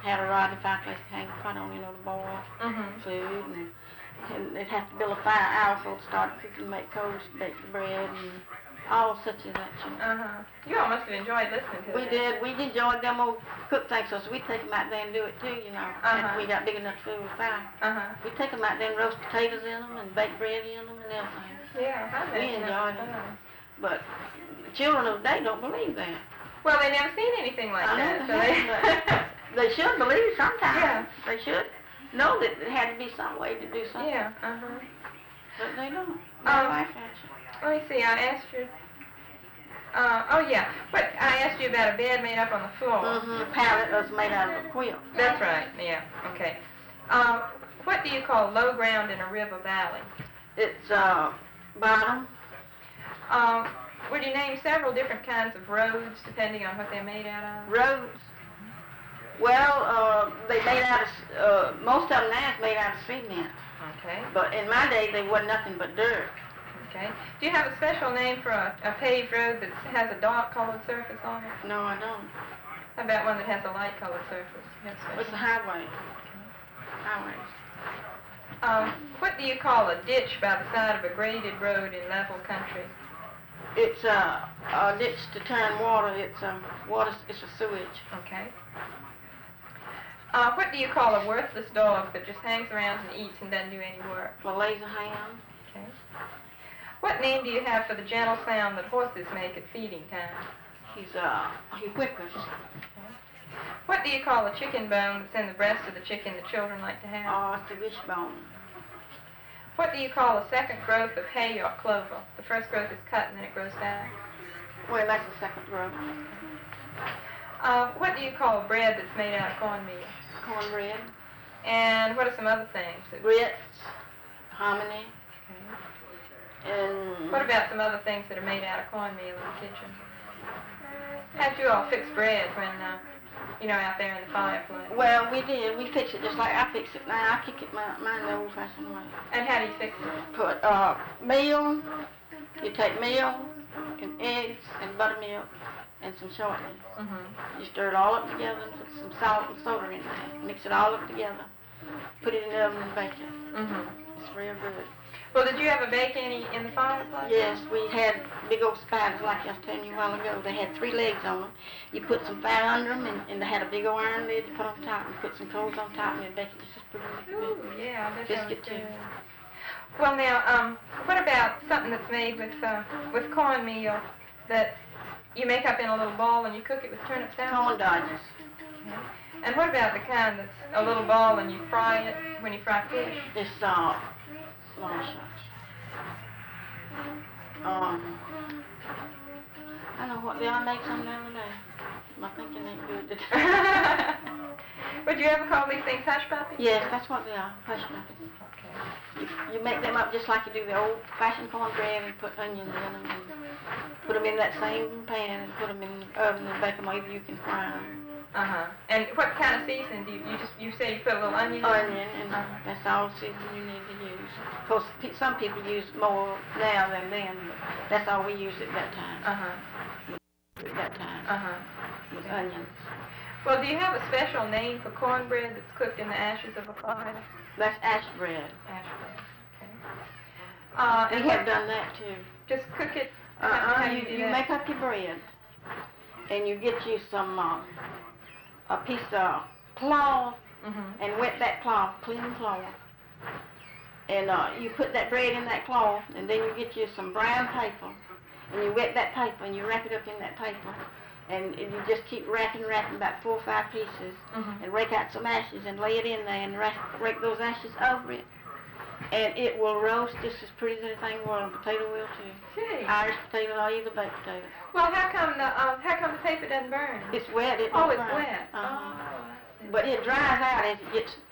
had a rod and fireplace to hang the pot on, to boil food, and they'd have to build a fire hour before it started cooking, make coals, bake the bread, and all such and such. You all must have enjoyed listening to We did. We enjoyed them old cook things, so we'd take them out there and do it too, If we got big enough to fill with fire. We'd take them out there and roast potatoes in them and bake bread in them and everything. Yeah, we enjoyed it. But the children of the day don't believe that. Well, they never seen anything like that. So they should believe sometimes. Yeah. They should know that there had to be some way to do something. Yeah, But they don't. They laugh at you. Let me see, I asked you, but I asked you about a bed made up on the floor. The pallet was made out of a quilt. That's right, yeah, okay. What do you call low ground in a river valley? It's bottom. Would you name several different kinds of roads depending on what they're made out of? Roads? Well, they made out of, most of them now is made out of cement. Okay. But in my day, they wasn't nothing but dirt. Okay. Do you have a special name for a paved road that has a dark colored surface on it? No, I don't. How about one that has a light colored surface? It's a highway. Okay. Highways. What do you call a ditch by the side of a graded road in level country? It's a ditch to turn water. It's a sewage. Okay. What do you call a worthless dog that just hangs around and eats and doesn't do any work? A lazy ham. Okay. What name do you have for the gentle sound that horses make at feeding time? He whickers. Okay. What do you call a chicken bone that's in the breast of the chicken that children like to have? Oh, it's a wishbone. What do you call a second growth of hay or clover? The first growth is cut and then it grows back. Well, that's the second growth. What do you call bread that's made out of cornmeal? Cornbread. And what are some other things? Grits, hominy. Okay. And what about some other things that are made out of cornmeal in the kitchen? How'd you all fix bread when, out there in the fireplace? Well, we did. We fix it just like I fix it now. I kick it mine the old-fashioned way. And how do you fix it? Put meal. You take meal and eggs and buttermilk and some shortening. You stir it all up together and put some salt and soda in there. Mix it all up together. Put it in the oven and bake it. It's real good. Well, did you ever bake any in the fireplace? Yes, we had big old spiders like I was telling you a while ago. They had 3 legs on them. You put some fat under them, and they had a big old iron lid to put on top, and put some coals on top, and bake it just as pretty. Ooh, yeah, I bet biscuit too. Well, now, what about something that's made with cornmeal that you make up in a little ball and you cook it with turnip salad? Corn dodgers. Okay. And what about the kind that's a little ball and you fry it when you fry fish? It's long shots. I know what they are. Make some the other day. My thinking ain't good today. Would you ever call these things hush puppies? Yes, that's what they are. Hush puppies. Okay. You make them up just like you do the old-fashioned cornbread and put onions in them and put them in that same pan and put them in the oven and bake them. Either you can fry them. And what kind of seasoning do you say you put a little onion in? Onion, and that's all seasoning you need to use. Of course, some people use more now than then, but that's all we used at that time. With onions. Well, do you have a special name for cornbread that's cooked in the ashes of a fire? That's ash bread. Ash bread, okay. We have done that too. Just cook it? You make up your bread, and you get you some a piece of cloth, and wet that cloth, clean cloth. And you put that bread in that cloth, and then you get you some brown paper, and you wet that paper, and you wrap it up in that paper, and you just keep wrapping about 4 or 5 pieces, and rake out some ashes and lay it in there, and rake those ashes over it, and it will roast just as pretty as anything will, and potato will too. Gee. Irish potato or either baked potato. Well, how come the paper doesn't burn? It's wet. It's burn. wet. But it dries out as it gets